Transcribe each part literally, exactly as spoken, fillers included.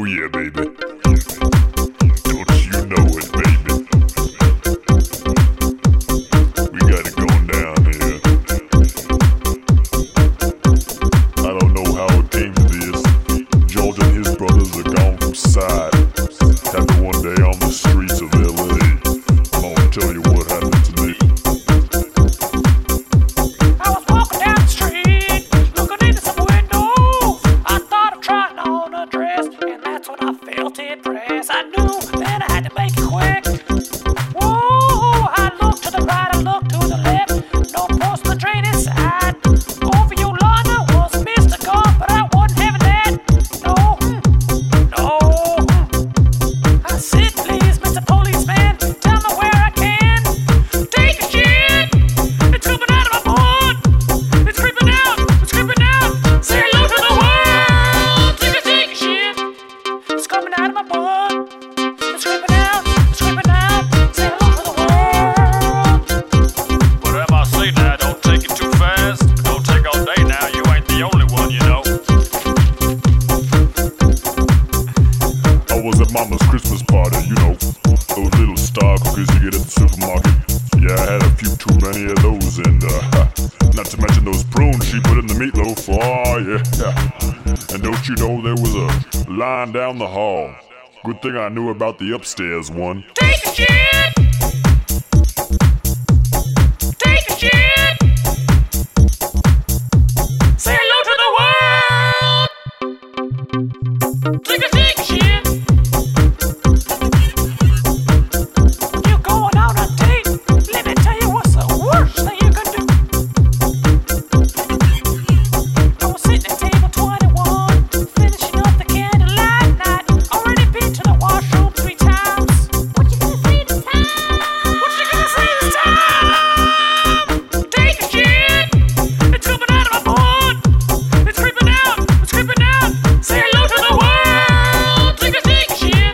yeah, baby. Don't you know it, baby? We got it going down here. I don't know how it came to this. George and his brothers are gone from sight. Happened one day on the streets of L A. I'm gonna tell you what happened to me. I was walking down the street, looking into some windows. I thought of trying on a dress, and that's when I felt it press. I knew that I had to make it quick. Whoa, I looked to the right, I looked to the left. No porcelain drain inside. Over your lawn was Mister Gone, but I wasn't having that. No, no. I said, please, Mister Policeman, tell me where I can take a shit. It's coming out of my butt. It's creeping out. It's creeping out. Say hello to the world. Take a take a shit. It's coming out of my butt. It's creeping out. It's creeping out. Say hello to the world. Whatever I say now, don't take it too fast. Don't take all day now, you ain't the only one, you know. I was at Mama's Christmas party, you know, those little star cookies you get at the supermarket. Yeah, I had a few too many of those, and uh, not to mention those prunes she put in the meatloaf. Oh yeah, and don't you know there was a line down the hall. Good thing I knew about the upstairs one. Take a shit. Take a shit. Say hello to the world. Take a take a shit. You going on a date? Let me tell you what's the worst thing you can do. I was sitting at table twenty-one, finishing up the candlelight night. Already been to the washroom three times. What you gonna say this time? What you gonna say this time? Take a shit. It's coming out of my butt. It's creeping out. It's creeping out. Say hello to the world. Take a take a shit.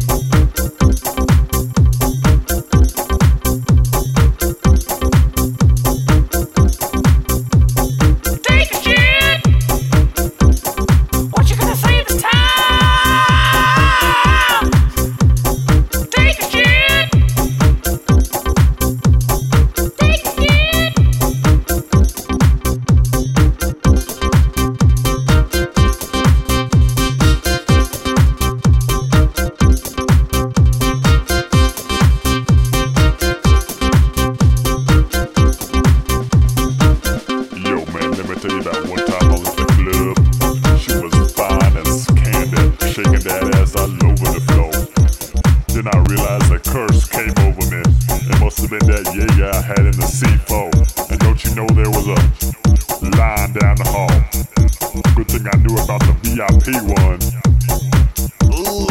Take a shit. What you gonna say this time? Take a shit. Take a shit. Yo, man, let me tell you about one time I was at the club. She was fine as candy, shaking that ass all over the floor. Then I realized a curse came over me. It must have been that Jaeger I had in the C four. And don't you know there was a line down the hall? Good thing I knew about the V I P one. Ooh.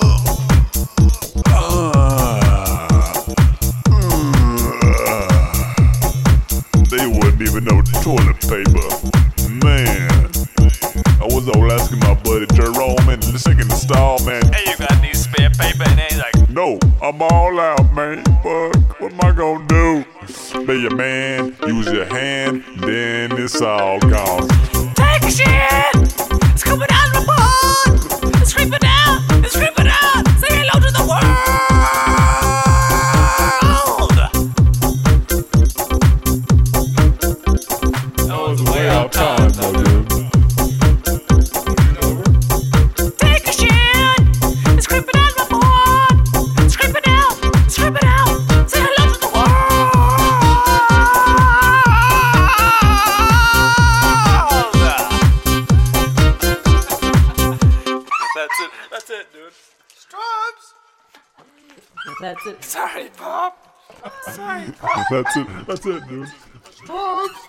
They wouldn't even know toilet paper. Man, I was all asking my buddy Jerome in the second stall, man. Hey, you got any spare paper? And he's like, No, I'm all out, man. Fuck, what am I gonna do? Be a man, use your hand, then it's all gone. Take a shit. It's coming out of my butt. It's creeping out. It's creeping out. Say hello to the world. that was way out time, though, dude. Take a shit. It's creeping out of my butt. It's creeping out. It's creeping out. Say hello to the world. That's it. That's it, dude. Stripes. That's it. Sorry, Pop. Sorry, Pop. That's it, that's it, dude. Stripes.